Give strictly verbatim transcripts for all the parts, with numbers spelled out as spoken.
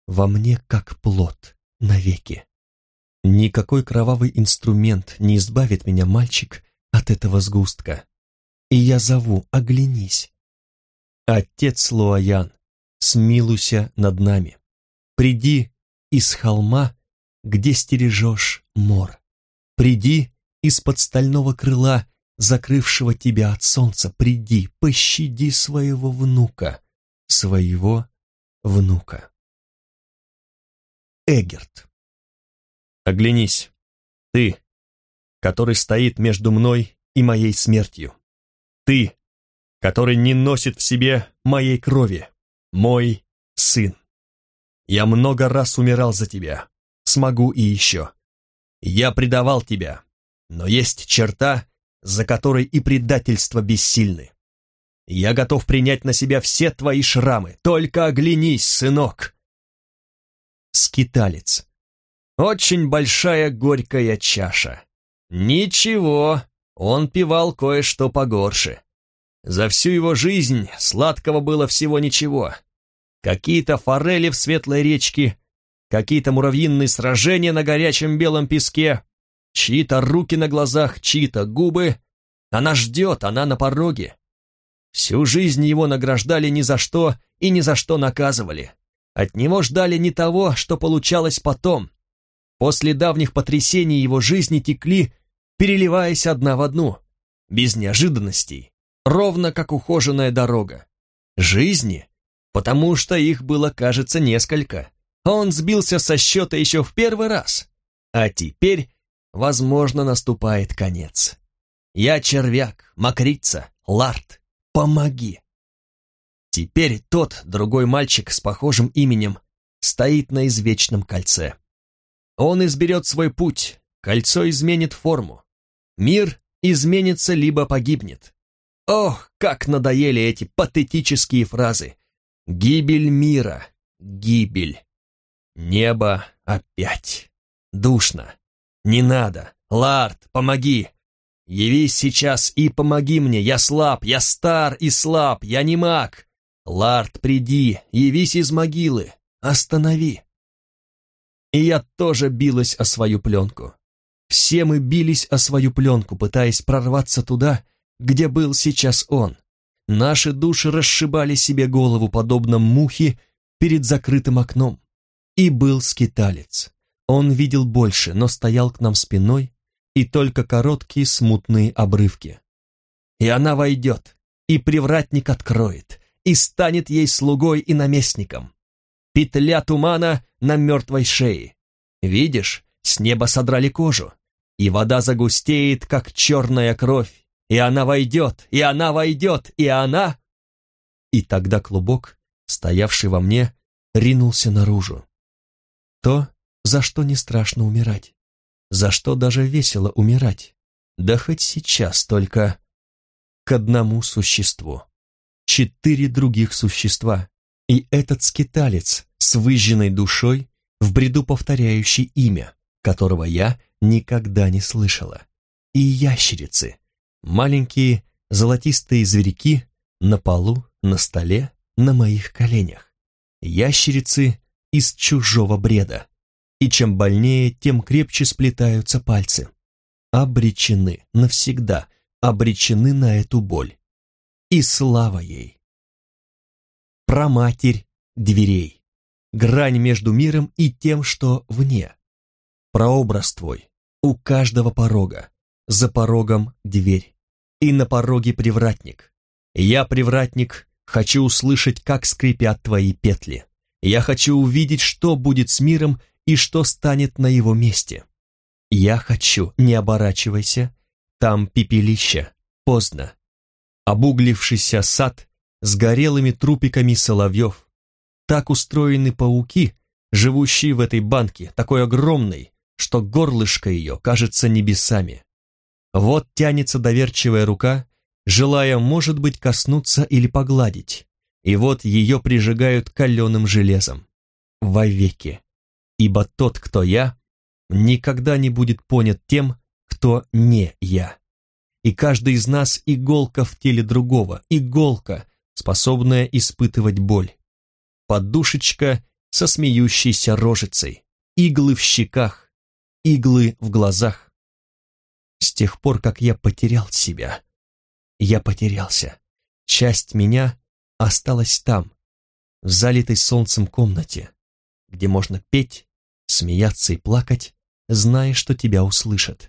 во мне как плод навеки. Никакой кровавый инструмент не избавит меня, мальчик, от этого сгустка. И я зову, оглянись. Отец Луаян, смилуйся над нами. Приди из холма, где стережешь мор. Приди из-под стального крыла, закрывшего тебя от солнца. Приди, пощади своего внука, своего внука. Эгерт. Оглянись, ты, который стоит между мной и моей смертью. Ты, который не носит в себе моей крови, мой сын. Я много раз умирал за тебя, смогу и еще. Я предавал тебя, но есть черта, за которой и предательство бессильны. Я готов принять на себя все твои шрамы, только оглянись, сынок. Скиталец. Очень большая горькая чаша. Ничего, он пивал кое-что погорше. За всю его жизнь сладкого было всего ничего. Какие-то форели в светлой речке, какие-то муравьиные сражения на горячем белом песке, чьи-то руки на глазах, чьи-то губы. Она ждет, она на пороге. Всю жизнь его награждали ни за что и ни за что наказывали. От него ждали не того, что получалось потом. После давних потрясений его жизни текли, переливаясь одна в одну, без неожиданностей, ровно как ухоженная дорога. Жизни, потому что их было, кажется, несколько. Он сбился со счета еще в первый раз, а теперь, возможно, наступает конец. Я червяк, мокрица, лард, помоги. Теперь тот, другой мальчик с похожим именем, стоит на извечном кольце. Он изберет свой путь, кольцо изменит форму. Мир изменится либо погибнет. Ох, как надоели эти патетические фразы. Гибель мира, гибель. Небо опять. Душно. Не надо. Лард, помоги. Явись сейчас и помоги мне. Я слаб, я стар и слаб, я не маг. Лард, приди, явись из могилы. Останови. И я тоже билась о свою пленку. Все мы бились о свою пленку, пытаясь прорваться туда, где был сейчас он. Наши души расшибали себе голову, подобно мухе перед закрытым окном. И был скиталец. Он видел больше, но стоял к нам спиной, и только короткие смутные обрывки. И она войдет, и привратник откроет, и станет ей слугой и наместником. Петля тумана на мертвой шее. Видишь, с неба содрали кожу, и вода загустеет, как черная кровь, и она войдет, и она войдет, и она... И тогда клубок, стоявший во мне, ринулся наружу. То, за что не страшно умирать, за что даже весело умирать, да хоть сейчас только к одному существу. Четыре других существа, и этот скиталец с выжженной душой, в бреду повторяющий имя, которого я никогда не слышала. И ящерицы, маленькие золотистые зверьки на полу, на столе, на моих коленях. Ящерицы из чужого бреда. И чем больнее, тем крепче сплетаются пальцы. Обречены навсегда, обречены на эту боль. И слава ей. Праматерь дверей. Грань между миром и тем, что вне. Прообраз твой. У каждого порога. За порогом дверь. И на пороге привратник. Я, привратник, хочу услышать, как скрипят твои петли. Я хочу увидеть, что будет с миром и что станет на его месте. Я хочу, не оборачивайся, там пепелище, поздно. Обуглившийся сад с горелыми трупиками соловьев. Так устроены пауки, живущие в этой банке, такой огромной, что горлышко ее кажется небесами. Вот тянется доверчивая рука, желая, может быть, коснуться или погладить, и вот ее прижигают каленым железом. Вовеки. Ибо тот, кто я, никогда не будет понят тем, кто не я. И каждый из нас иголка в теле другого, иголка, способная испытывать боль. Подушечка со смеющейся рожицей, иглы в щеках, иглы в глазах. С тех пор, как я потерял себя, я потерялся. Часть меня осталась там, в залитой солнцем комнате, где можно петь, смеяться и плакать, зная, что тебя услышат.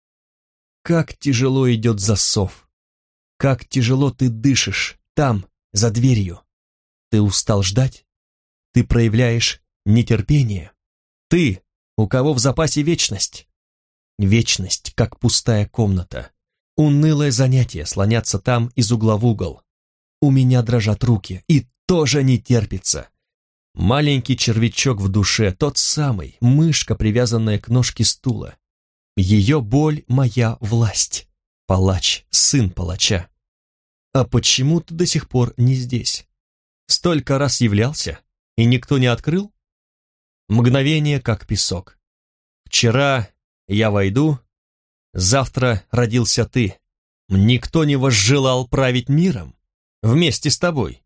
Как тяжело идет засов, как тяжело ты дышишь там, за дверью. Ты устал ждать? Ты проявляешь нетерпение? Ты, у кого в запасе вечность? Вечность, как пустая комната. Унылое занятие слоняться там из угла в угол. У меня дрожат руки, и тоже не терпится. Маленький червячок в душе, тот самый, мышка, привязанная к ножке стула. Ее боль — моя власть. Палач, сын палача. А почему ты до сих пор не здесь? Столько раз являлся, и никто не открыл? Мгновение, как песок. Вчера я войду, завтра родился ты. Никто не возжелал править миром вместе с тобой.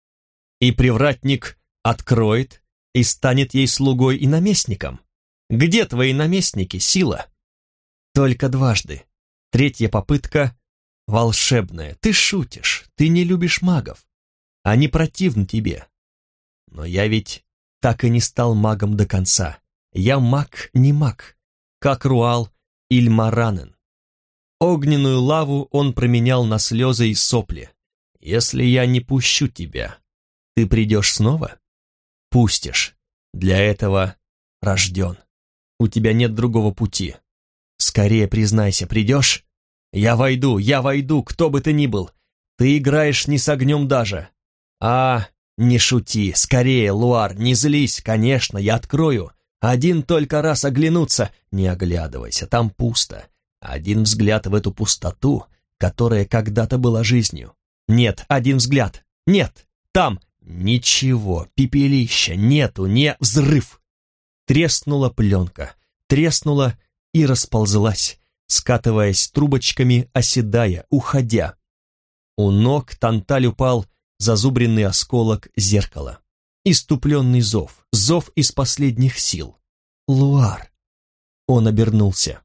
И привратник откроет и станет ей слугой и наместником. Где твои наместники, сила? Только дважды. Третья попытка волшебная. Ты шутишь, ты не любишь магов. Они противны тебе. Но я ведь так и не стал магом до конца. Я маг не маг, как Руал Ильмаранен. Огненную лаву он променял на слезы и сопли. Если я не пущу тебя, ты придешь снова? Пустишь. Для этого рожден. У тебя нет другого пути. Скорее признайся, придешь? Я войду, я войду, кто бы ты ни был. Ты играешь не с огнем даже. А, не шути, скорее, Луар, не злись, конечно, я открою. Один только раз оглянуться, не оглядывайся, там пусто. Один взгляд в эту пустоту, которая когда-то была жизнью. Нет, один взгляд, нет, там ничего, пепелища, нету, не взрыв. Треснула пленка, треснула и расползлась, скатываясь трубочками, оседая, уходя. У ног Танталь упал зазубренный осколок зеркала. Иступленный зов, зов из последних сил. Луар. Он обернулся.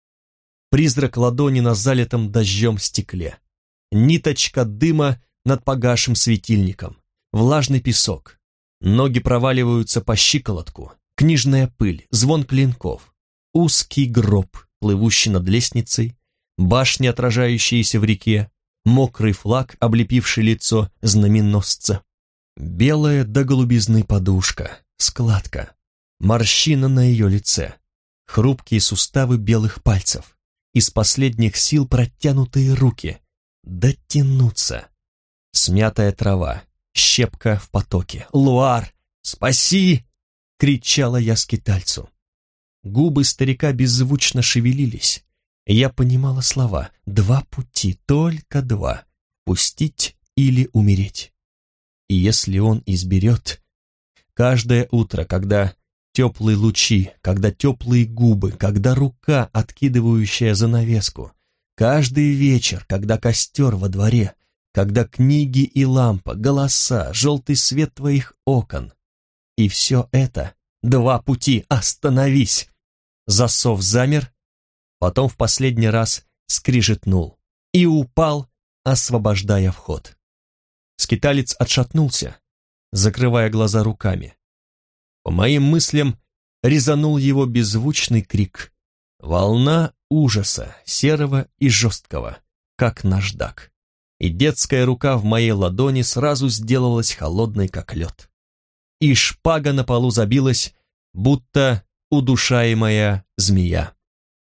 Призрак ладони на залитом дождем стекле. Ниточка дыма над погасшим светильником. Влажный песок. Ноги проваливаются по щиколотку. Книжная пыль, звон клинков. Узкий гроб, плывущий над лестницей. Башни, отражающиеся в реке. Мокрый флаг, облепивший лицо знаменосца. Белая до голубизны подушка, складка. Морщина на ее лице. Хрупкие суставы белых пальцев. Из последних сил протянутые руки. Дотянуться. Смятая трава. Щепка в потоке. «Луар, спаси!» — кричала я скитальцу. Губы старика беззвучно шевелились. Я понимала слова. Два пути, только два. Пустить или умереть. И если он изберет, каждое утро, когда теплые лучи, когда теплые губы, когда рука, откидывающая занавеску, каждый вечер, когда костер во дворе, когда книги и лампа, голоса, желтый свет твоих окон. И все это — два пути, остановись! Засов замер, потом в последний раз скрижетнул и упал, освобождая вход. Скиталец отшатнулся, закрывая глаза руками. По моим мыслям резанул его беззвучный крик. Волна ужаса, серого и жесткого, как наждак. И детская рука в моей ладони сразу сделалась холодной, как лед. И шпага на полу забилась, будто удушаемая змея.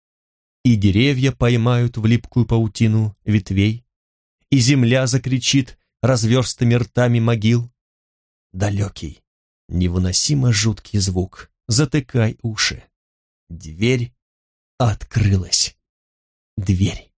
И деревья поймают в липкую паутину ветвей, и земля закричит разверстыми ртами могил. Далекий, невыносимо жуткий звук. Затыкай уши. Дверь открылась. Дверь.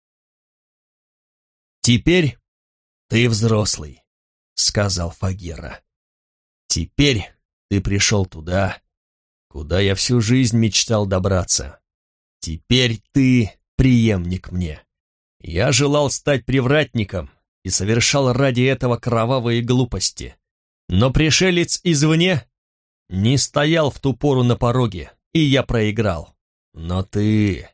«Теперь ты взрослый», — сказал Фагира. «Теперь ты пришел туда, куда я всю жизнь мечтал добраться. Теперь ты преемник мне. Я желал стать привратником и совершал ради этого кровавые глупости. Но пришелец извне не стоял в ту пору на пороге, и я проиграл. Но ты...